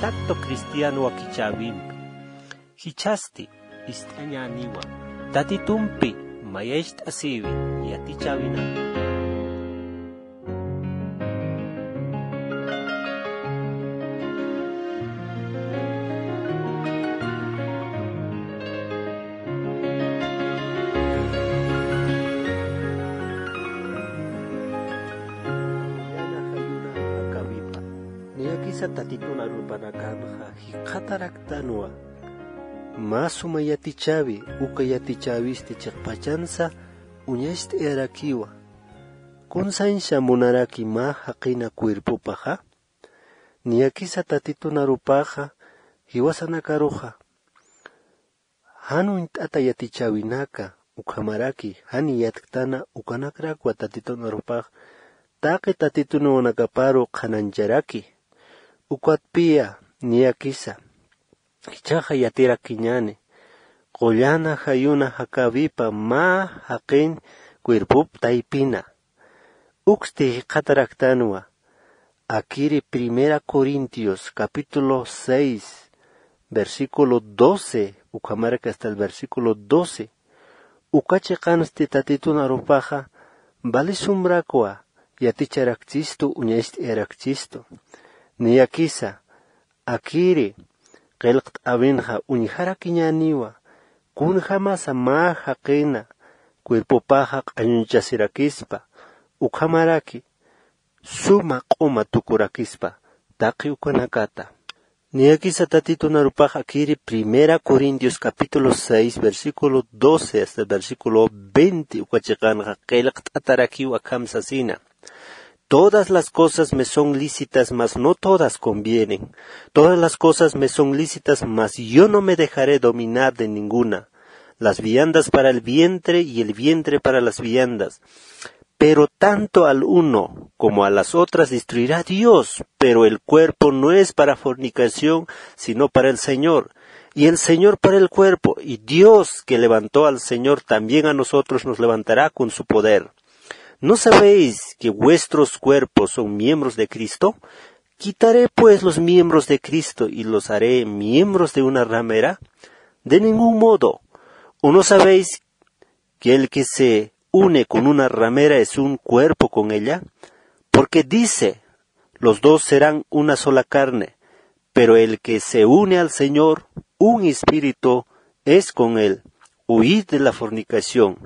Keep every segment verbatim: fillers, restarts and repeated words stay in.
contacto cristiano akichawimpi. Hichasti istañaniwa. Tatitumpi mayest asiwi yatichawina. Niyakisa tatituna rupanakanja hikataraktanua. Masuma yatichavi uka yatichavisti chikpachansa uñashti erakiwa. Kunsansha munaraki ma haqina cuerpupaja. Niyakisa tatituna rupaja hiwasanakaruja. Hanu intata yatichavinaca ukamaraki hani yatkana ukanakrakwa tatituna rupaja. Taki tatituna wanakaparu kanancharaki. Ukwatpia niyakisa. Hichaja yatira kiñane. Qollana hayuna hakavipa ma haqin cuerpup taipina. Uxti kataraktanua. Akiri Primera Corintios capítulo seis versículo doce. Ukamaraka hasta el versículo doce. Ukache kansti tatituna rupaja. Balisumrakwa. Yaticharakchisto uñaist erakchisto. Niyakisa. Akiri. Qelqt avinja uñjara kiñaniwa. Kunja masa ma haqina. Cuerpopaja q'añunchasirakispa. Ukamaraki. Suma q'uma tukurakispa. Taqi ukanakata. Niyakisa tatituna rupaja akiri Primera Corintios capítulo seis versículo doce hasta el versículo veinte. Ukachiqanja qelqt atarakiwa kamsasina. Todas las cosas me son lícitas, mas no todas convienen. Todas las cosas me son lícitas, mas yo no me dejaré dominar de ninguna. Las viandas para el vientre y el vientre para las viandas. Pero tanto al uno como a las otras destruirá Dios. Pero el cuerpo no es para fornicación, sino para el Señor. Y el Señor para el cuerpo. Y Dios que levantó al Señor también a nosotros nos levantará con su poder. ¿No sabéis que vuestros cuerpos son miembros de Cristo? ¿Quitaré pues los miembros de Cristo y los haré miembros de una ramera? De ningún modo. ¿O no sabéis que el que se une con una ramera es un cuerpo con ella? Porque dice, los dos serán una sola carne, pero el que se une al Señor, un espíritu, es con él. Huid de la fornicación.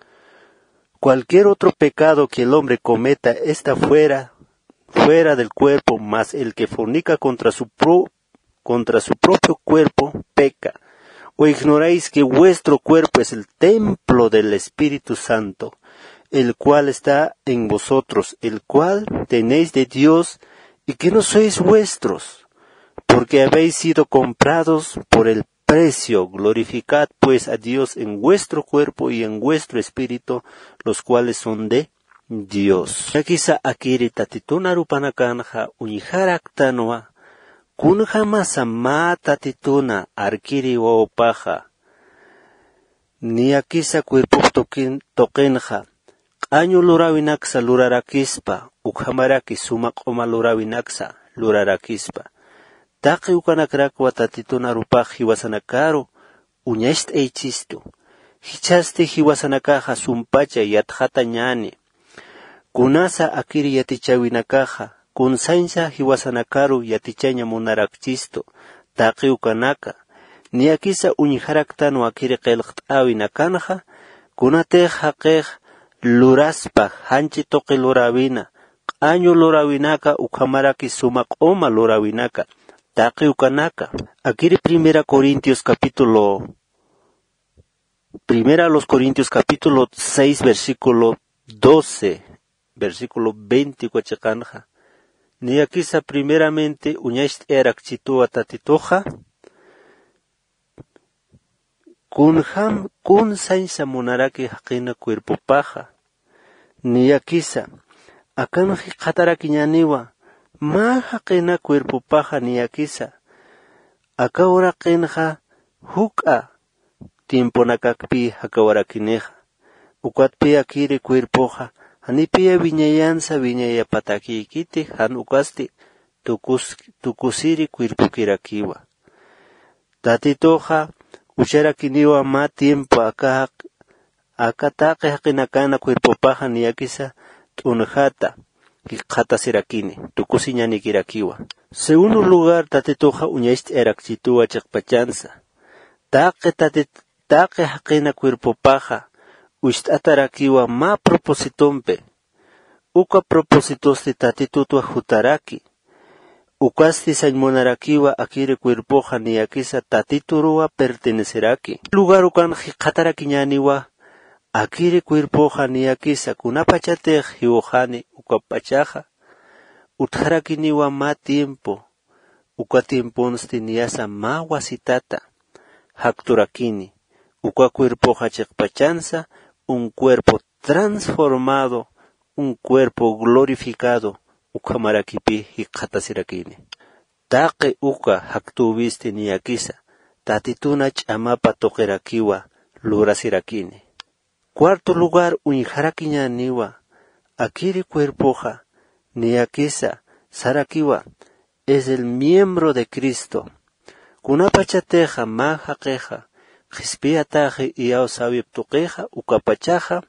Cualquier otro pecado que el hombre cometa está fuera, fuera del cuerpo, mas el que fornica contra su, pro, contra su propio cuerpo peca. ¿O ignoráis que vuestro cuerpo es el templo del Espíritu Santo, el cual está en vosotros, el cual tenéis de Dios, y que no sois vuestros, porque habéis sido comprados por el precio? Glorificad pues a Dios en vuestro cuerpo y en vuestro espíritu, los cuales son de Dios. Yakisa akiri tatituna rupanakanja uñiharaktanua, kunja masa ma tatituna arkiri waopaja. Niyakisa cuerpup tokenja, q'añu lurawinaksa lurarakispa, ukhamaraki sumaq q'uma lurawinaksa lurarakispa. Taqi ukanakrakwa tatituna rupaj hiwasanakaru, uñasht eichistu. Hichasti hiwasanakaja sumpacha yatjata ñani. Kunasa akiri yatichawinakaja, kunsansha hiwasanakaru yatichaña munarakchistu. Taqi ukanaka. Niyakisa uñijaraktanu akiri qelqt'awinakanja, kunatej haqej luraspa hanchi toqi lurawina. Q'añu lurawinaka ukhamaraki sumaq q'uma lurawinaka. Taqi ukanaka. Akiri Primera Corintios capítulo Primera a los Corintios capítulo seis versículo doce versículo veinte cuachakanja. Niyakisa primeramente uñasht erakchitua tatitoja. Kunham kun sainsa monaraki haqina cuerpo paja. Niyakisa akanji qataraki ñaniwa. Ma haqina cuerpo paja niyakisa. Akawara qinja huk'a tiempo nakakpi hakawarakineja. Ukwatpi akiri cuerpoja. Hanipia viñayansa viñaya pataki ikiti han ukasti. tukus, tukusiri cuerpukirakiwa. Tatitoja ucharakiniwa ma tiempo acá akataqe hakinakana cuerpopaja niyakisa tunjata kikata sirakini tukusiñani kirakiwa. Segundo lugar tatitoja uñaist erakchitua chakpachansa. Taqe tatit taqe hakina cuerpopaja uistatarakiwa ma propositompe. Uka propositosti tatitutua jutaraki. Ukasti sañmonarakiwa akire cuerpoja niyakisa tatiturua perteneceraki. Lugar ukan hikatarakiñaniwa akire cuerpoja niyakisa kunapachatej hiojani ukapachaja. Utjarakiniwa ma tiempo. Uka tiemponsti niyasa ma wasitata. Hakturakini. Uka cuerpoja chekpachansa. Un cuerpo transformado. Un cuerpo glorificado. Uka marakipi hikatasirakini. Taqe uka haktubiste niyakisa. Tatituna chamapa tokerakiwa lurasirakini. Cuarto lugar unijarakiñaniwa. Akiri cuerpoja niyakisa sarakiwa es el miembro de Cristo. Kunapachateja majaqueja. Jispiataje y ausawiptuqueja ukapachaja.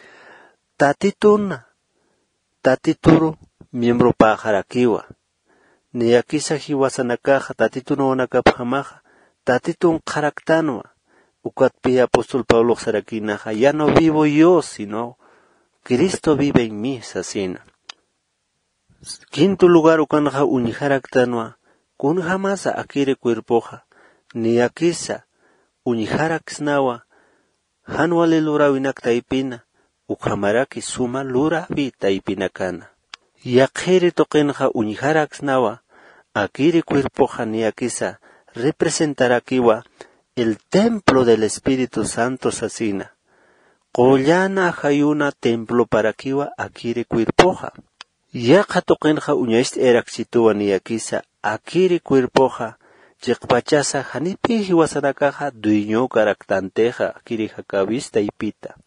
Tatituna. Tatituru miembro pajarakiwa. Niyakisa hiwasanakaja tatituna onakapjamaja. Tatitun karaktanwa. Ukatpi apóstol Pablo sarakinaja. Ya no vivo yo, sino Cristo vive en mí, sasina. Quinto lugar ukanja unijaraktanwa. Kun jamasa akire cuerpoja. Niyakisa unijaraksnawa. Hanwale lura winak taipina. Ukamaraki suma lura vi taipinakana. Yakiri tokenja unijaraksnawa. Akiri cuerpoja niyakisa representarakiwa el templo del Espíritu Santo sasina. Qollana hayuna templo parakiwa akiri cuerpoja. Yaqa tokenja uñaist erakchituwa niyakisa akiri cuerpoja. Chekpachasa hanipi hiwasanakaja duiño karaktanteja akiri hakavista ipita.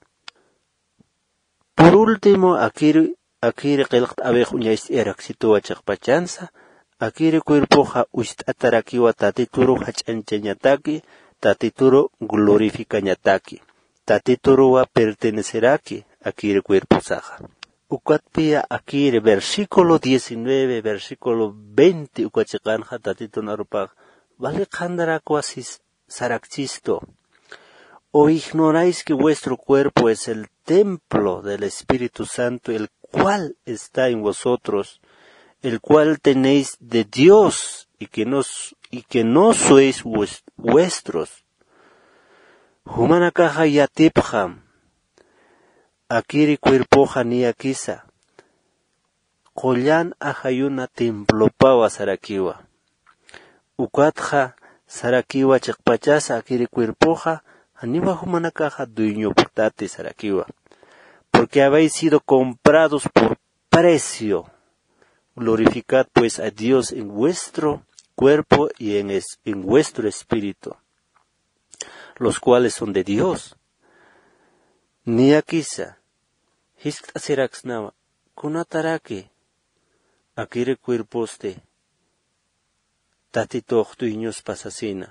Por último, akiri akiri qilqt abej uñaist erakchituwa chekpachansa. Akiri cuerpoja uistatarakiwa tatituru hachanchañataki. Tatituru glorificañataki. Tatituru perteneceraki akiri cuerpo saja. Ukatpia akiri versículo diecinueve, versículo veinte ukachikanja tatitun arupag. Vale kandarakuasis sarakchisto. O ignoráis que vuestro cuerpo es el templo del Espíritu Santo, el cual está en vosotros, el cual tenéis de Dios y que no, y que no sois vuestros. Humanakaja yatipjam. Akiri cuerpoja niyakisa. Qollan ajayuna templopawa sarakiwa. Ukatja sarakiwa chekpachasa akiri cuerpoja. Aniwa humanakaja dueño portate sarakiwa. Porque habéis sido comprados por precio. Glorificad pues a Dios en vuestro cuerpo y en, es, en vuestro espíritu, los cuales son de Dios. Niyakisa, hiskasiraksnawa, kunataraki, akire cuerposte, tatitochtuiños pasasina.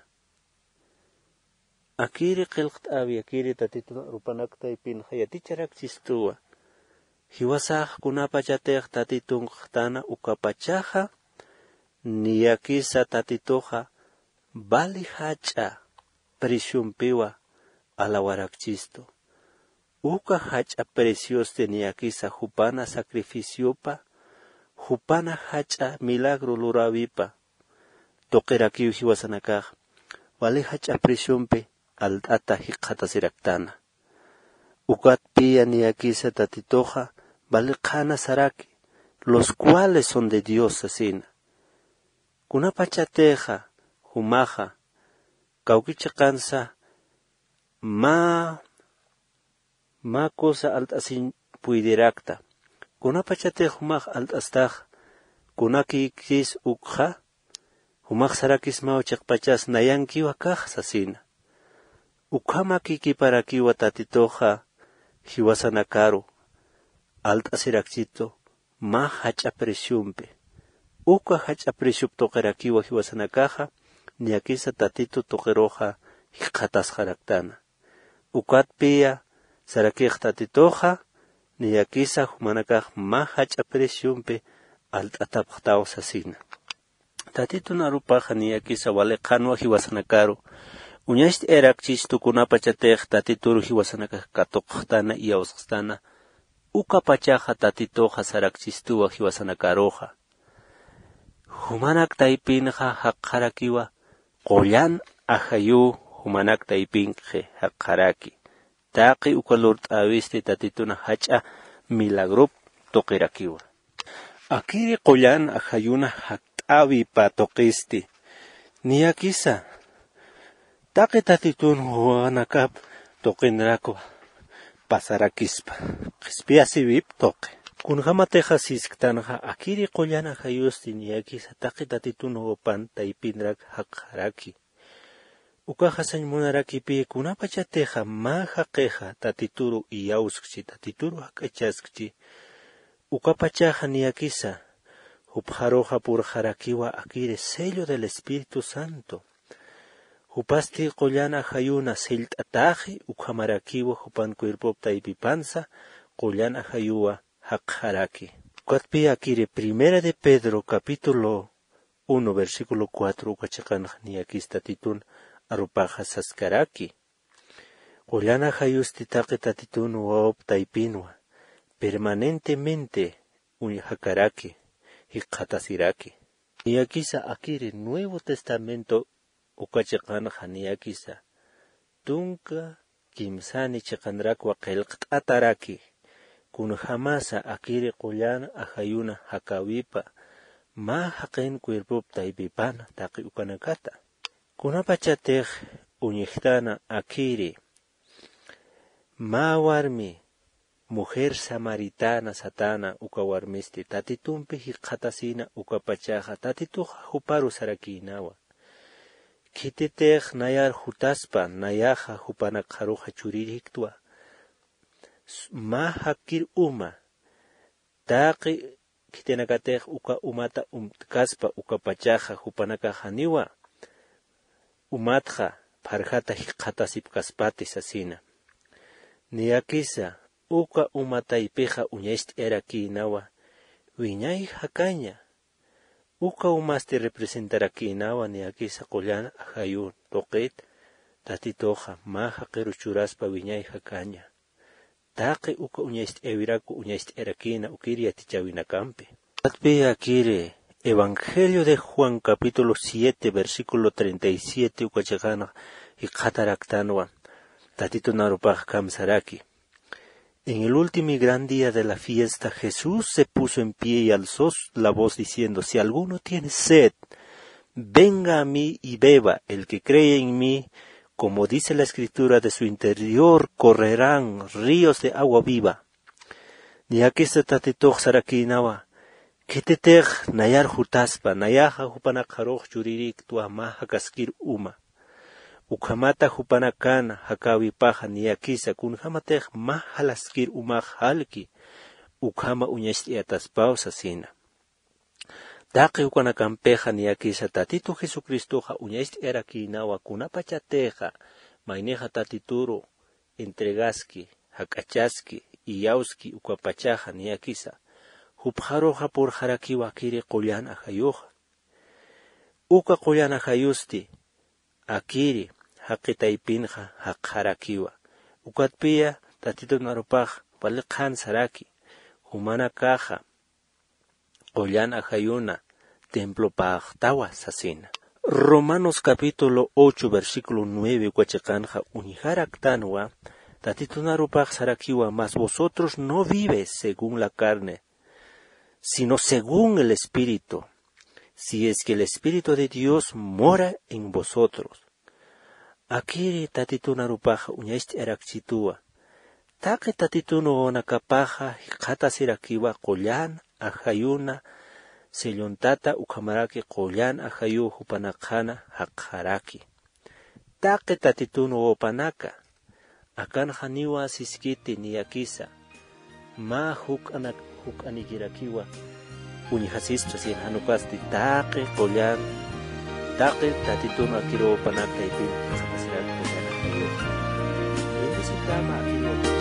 Akire qilqt abi, akire tatito rupanakta ipin hayaticharak chistua. Hiwasaj kunapachatej tatitun qtana ukapachaja, niyakisa tatitoja, bali hacha, prisiumpiwa, alawarakchisto. Uka hacha precioste niyakisa jupana sacrificiopa, jupana hacha milagro luravipa. Tokerakiu hiwasanakaj, bali hacha prisiumpe, al ata hikata siraktana. Ukat pia niyakisa tatitoja, balikana saraki, los cuales son de Dios asina. Kunapachateja, humaja, kaukichakansa, ma, ma cosa alt asin puidirakta. Kunapachateja humaj alt astaj, kunakikis ukja, humaj sarakis mao chakpachas nayankiwa kaj sasina. Ukama kiki para kiwa tatitoja, hiwasanakaru, alt asirakchito, ma hacha presiumpe, uka hach'aprishub toqerakiwa hiwasanakaja niyakisa tatitu toqeroja hiqatas jaraktana ukatpia sarakej tatitoja niyakisa humanakaj ma hach'aprishumpe alt'atapqtaw sasina tatitu narupaja niyakisa wale qanwa hiwasanakaro uñaxt erakchis tukunapa chatej tatituru hiwasanakaj katoqtana iyawsqstana uka pachaja tatitoja sarakchistuwa hiwasanakaroja humanak taipinja haqqarakiwa qollan ahayu humanak taipinje haqqaraki taqi ukalur t'awiste tatituna hach'a milagrup toqirakiwa akiri qollan ahayuna haqt'awi pa toqisti niyakisa taqi tatitun huanakap toqinrakwa pasarakispa qispiasibip toqi kunjama teja sisktanja akiri qollan ahayusti niyakisa taqi tatitun huapan taipinrak haqqaraki ukaja sañmunarakipi kunapacha teja ma haqeja tatituru iyawskchi tatituru haq'achaskchi ukapachaja niyakisa hupjaroja purjarakiwa akiri sello del Espíritu Santo hupasti qollan ahayuna sellt'ataji ukhamarakiwa hupan cuerpop taipipansa qollan ahayuwa haqqaraki ukatpi akiri primera de Pedro capítulo uno versículo cuatro ukachaqanja niyakis tatitun arupaja saskaraki qollan ahayusti taqi tatitun wawap taipinwa permanentemente unhakaraki hiqatasiraki niyakisa akiri Nuevo Testamento ukachaqanja niyakisa tunka kimsani chaqanrakwa qillqt'ataraki kunjamasa akiri qollan ahayuna hakawipa ma haqen cuerpop taipipana taqi ukanakata kunapachatej uñiqtana akiri ma warmi mujer samaritana satana uka warmisti tatitumpi hiqatasina ukapachaja tatituja huparu sarakinawa kititej nayar hutaspa nayaja hupanaqaruja chuririktua ma hakir uma taqi kitenakatej uka umata umtkaspa ukapachaja hupanakajaniwa umatja parjata hiqatasipkaspati asina niyakisa uka umataypiqa uñaxt erakinawa wiñay hakaña uka umasti representarakinawa niyakisa qollan ahayun toqit tatitoja ma haqiru churaspa wiñay hakaña taqi uka uñaxt ewiraku uñaxt erakina ukiri atichawinakampi atpi akiri Evangelio de Juan capítulo siete versículo treinta y siete ukachaqana hiqataraktanwa tatito narupaj kamsaraki. En el último y gran día de la fiesta, Jesús se puso en pie y alzó la voz diciendo: si alguno tiene sed, venga a mí y beba. El que cree en mí, como dice la Escritura, de su interior correrán ríos de agua viva. Ni aquí se tatitoj sarakinawa. Ketetej nayar hutaspa, nayaja hupanakaroch yuririk tuamaja kaskir uma. Ukamata hupanakana hakawi paja niyakisa kunhamatej mahalaskir umaj halki. Ukama uñesti ataspausa sina. Taqi ukanakampeja niyakisa tatito Jesucristoja uñesti erakinawa kunapachateja maineja tatituro entregaski, hakachaski, iyauski ukapachaja niyakisa. Hupjaroja por jarakiwa kiri qollan ahayuja. Uka qollan ahayusti akiri haqitaipinja haqjarakiwa. Ukatpia tatito narupaj paliqhan saraki. Humana kaja qollan ahayuna templo paqtawa sasina. Romanos capítulo ocho versículo nueve ukachaqanja unijaraktanwa tatito narupaj sarakiwa, mas vosotros no vives según la carne, sino según el Espíritu, si es que el Espíritu de Dios mora en vosotros. Akiri tatito narupaja uñaist erakchitua. Taqi tatito no nakapaja hikata sirakiwa qollan ahayuna sellontata ukamaraki qollan ahayu hupanakana haqharaki. Taqi tatito no opanaka. Akan haniwa siskiti niyakisa. Ma huk anak huk anigirakiwa uñihasis chasien hanupasti taqi qollan taqi tatitun akiro panakta ipin kasapasirat qollan akiro. Ini sitama akiro